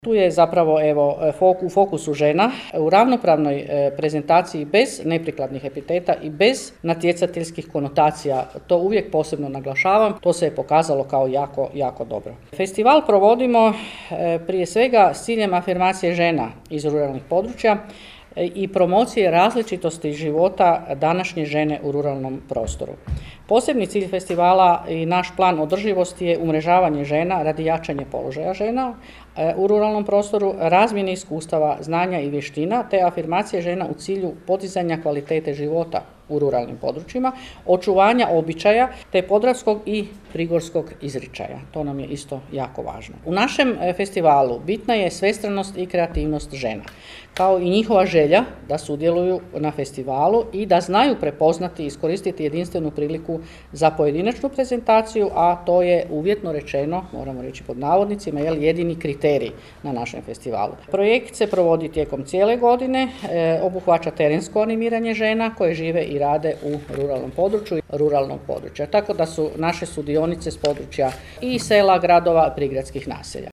Tu je zapravo u fokusu žena u ravnopravnoj prezentaciji bez neprikladnih epiteta i bez natjecateljskih konotacija. To uvijek posebno naglašavam, to se je pokazalo kao jako dobro. Festival provodimo prije svega s ciljem afirmacije žena iz ruralnih područja i promocije različitosti života današnje žene u ruralnom prostoru. Posebni cilj festivala i naš plan održivosti je umrežavanje žena radi jačanja položaja žena u ruralnom prostoru, razmjene iskustava, znanja i vještina te afirmacije žena u cilju podizanja kvalitete života u ruralnim područjima, očuvanja običaja te podravskog i prigorskog izričaja. To nam je isto jako važno. U našem festivalu bitna je svestranost i kreativnost žena, kao i njihova želja da sudjeluju na festivalu i da znaju prepoznati i iskoristiti jedinstvenu priliku za pojedinačnu prezentaciju, a to je uvjetno rečeno, moramo reći pod navodnicima, jedini kriterij na našem festivalu. Projekt se provodi tijekom cijele godine, obuhvaća terensko animiranje žena koje žive i rade u ruralnom području, ruralnog područja. Tako da su naše sudionice s područja i sela, gradova, prigradskih naselja.